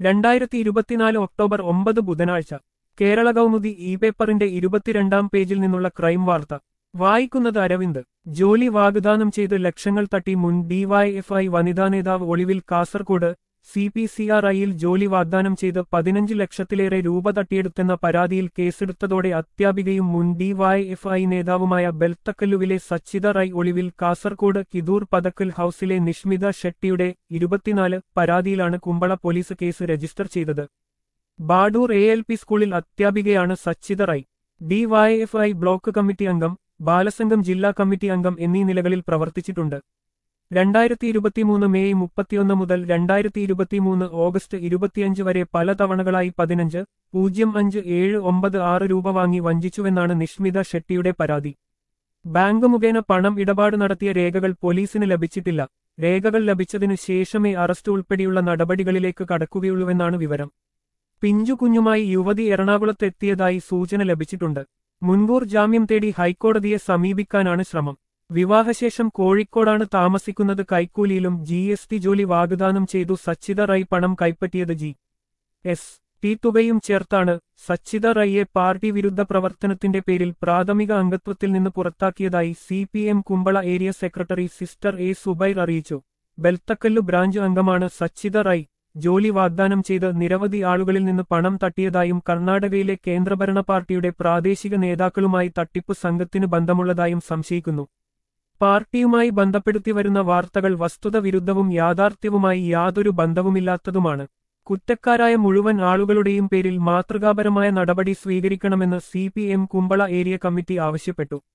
2024 October 9 ബുധനാഴ്ച Kerala Kaumudi E പേപ്പറിന്റെ 22-ാം പേജിൽ നിന്നുള്ള ക്രൈം വാർത്ത വായിക്കുന്നത് അരവിന്ദ്. ജോലി വാഗ്ദാനം ചെയ്ത് ലക്ഷങ്ങൾ തട്ടി മുൻ ഡിവൈഎഫ്ഐ വനിതാ നേതാവ് ഒളിവിൽ കാസർകോട്. CPCRIയിൽ ജോലി വാഗ്ദാനം ചെയ്ത് 15 ലക്ഷത്തിലേറെ രൂപ തട്ടിയെടുത്തെന്ന പരാതിയിൽ കേസെടുത്തതോടെ അധ്യാപികയും മുൻ ഡിവൈഎഫ്ഐ നേതാവുമായ ബെൽത്തക്കല്ലുവിലെ സച്ചിത റൈ ഒളിവിൽ കാസർകോട് കിദൂർ പതക്കൽ ഹൌസിലെ നിഷ്മിത ഷെട്ടിയുടെ 24 പരാതിയിലാണ് കുമ്പള പോലീസ് കേസ് രജിസ്റ്റർ ചെയ്തത്. ബാഡൂർ ALP സ്കൂളിൽ അധ്യാപികയാണ് Sachitha Rai. DYFI block committee അംഗം, ബാലസംഘം ജില്ലാ കമ്മിറ്റി അംഗം എന്നീ നിലകളിൽ പ്രവർത്തിച്ചിട്ടുണ്ട്. 2023 മെയ് 31 മുതൽ 2023 ഓഗസ്റ്റ് 25 വരെ പല തവണകളായി 15,05,796 രൂപ വാങ്ങി വഞ്ചിച്ചുവെന്നാണ് നിഷ്മിത ഷെട്ടിയുടെ പരാതി. ബാങ്ക് മുഖേന പണം ഇടപാട് നടത്തിയ രേഖകൾ പോലീസിന് ലഭിച്ചിട്ടില്ല. രേഖകൾ ലഭിച്ചതിനു ശേഷമേ അറസ്റ്റ് ഉൾപ്പെടെയുള്ള നടപടികളിലേക്ക് കടക്കുകയുള്ളൂവെന്നാണ് വിവരം. പിഞ്ചുകുഞ്ഞുമായി യുവതി എറണാകുളത്തെത്തിയതായി സൂചന ലഭിച്ചിട്ടുണ്ട്. മുൻകൂർ ജാമ്യം തേടി ഹൈക്കോടതിയെ സമീപിക്കാനാണ് ശ്രമം. വിവാഹശേഷം കോഴിക്കോടാണ് താമസിക്കുന്നത്. കൈക്കൂലിയിലും GST ജോലി വാഗ്ദാനം ചെയ്തു സച്ചിത റൈ പണം കൈപ്പറ്റിയത്. GST തുകയും ചേർത്താണ് സച്ചിത റൈയെ പാർട്ടി വിരുദ്ധ പ്രവർത്തനത്തിന്റെ പേരിൽ പ്രാഥമിക അംഗത്വത്തിൽ നിന്ന് പുറത്താക്കിയതായി CPM Kumbla area secretary sister A Subair അറിയിച്ചു. ബെൽത്തക്കല്ലു ബ്രാഞ്ച് അംഗമാണ് സച്ചിത റൈ. ജോലി വാഗ്ദാനം ചെയ്ത് നിരവധി ആളുകളിൽ നിന്ന് പണം തട്ടിയതായും കർണാടകയിലെ കേന്ദ്രഭരണ പാർട്ടിയുടെ പ്രാദേശിക നേതാക്കളുമായി തട്ടിപ്പ് സംഘത്തിന് ബന്ധമുള്ളതായും സംശയിക്കുന്നു. പാർട്ടിയുമായി ബന്ധപ്പെടുത്തി വരുന്ന വാർത്തകൾ വസ്തുത വിരുദ്ധവും യാഥാർത്ഥ്യവുമായി യാതൊരു ബന്ധവുമില്ലാത്തതുമാണ്. കുറ്റക്കാരായ മുഴുവൻ ആളുകളുടെയും പേരിൽ മാതൃകാപരമായ നടപടി സ്വീകരിക്കണമെന്ന് CPM കുമ്പള ഏരിയ കമ്മിറ്റി ആവശ്യപ്പെട്ടു.